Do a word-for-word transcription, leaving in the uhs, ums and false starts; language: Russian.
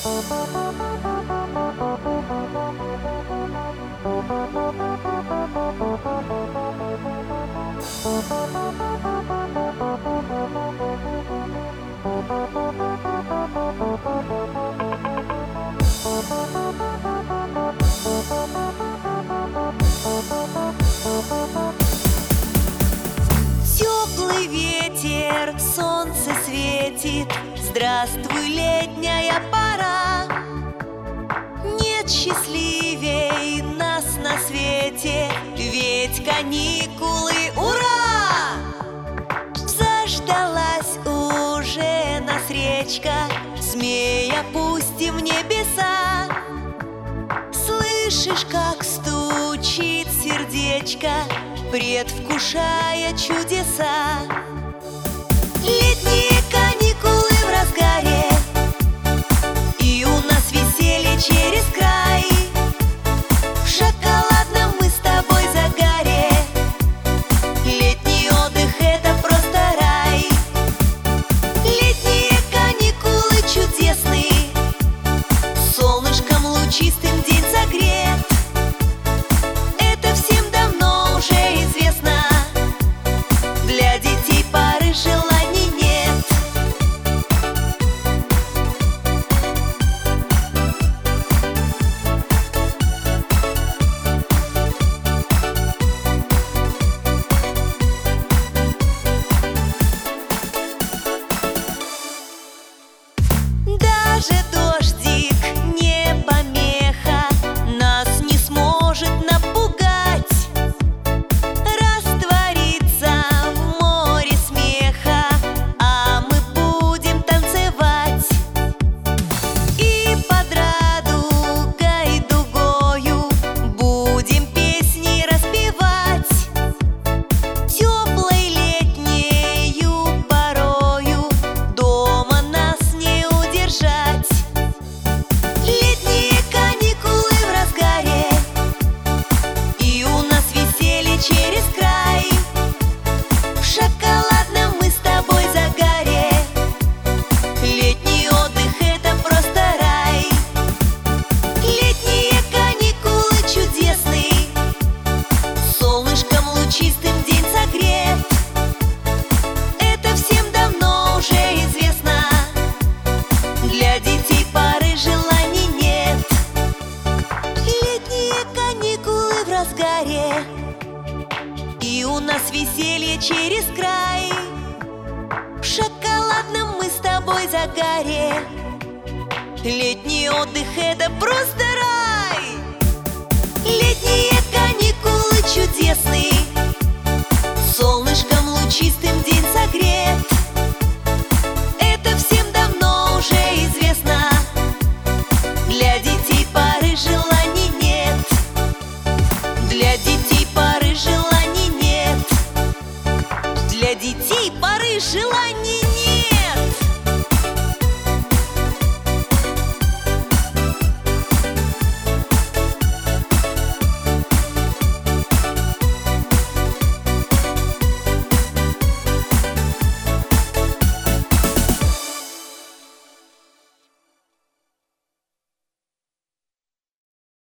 Теплый ветер, солнце светит, здравствуй, летняя пора. Нет счастливей нас на свете, ведь каникулы, ура! Заждалась уже нас речка, змей опустим в небеса. Слышишь, как стучит сердечко, предвкушая чудеса. Летние каникулы в разгаре, и у нас веселье через край. В шоколадном мы с тобой загаре, летний отдых — это просто рай. Летние каникулы чудесные, солнышком лучистым день согрет. Это всем давно уже известно, для детей пары желаний нет. Даже дождик не помеха, нас не сможет напугать. Раствориться в море смеха, а мы будем танцевать. И под радугой дугою будем песни распевать. Теплой летнею порою дома нас не удержать. Летние каникулы в разгаре, и у нас веселье через край. В шоколадном мы с тобой загаре, летний отдых — это просто рай. Летние каникулы чудесные, солнышком лучистым день согрет. Это всем давно уже известно, для детей пары желаний нет. Летние каникулы в разгаре, и у нас веселье через край. В шоколадном мы с тобой загаре, летний отдых — это просто рай. Летние каникулы чудесные, солнышком лучистым день согрет. Это всем давно уже известно, для детей пары желаний нет. Для детей пары желаний нет. Для детей пары желаний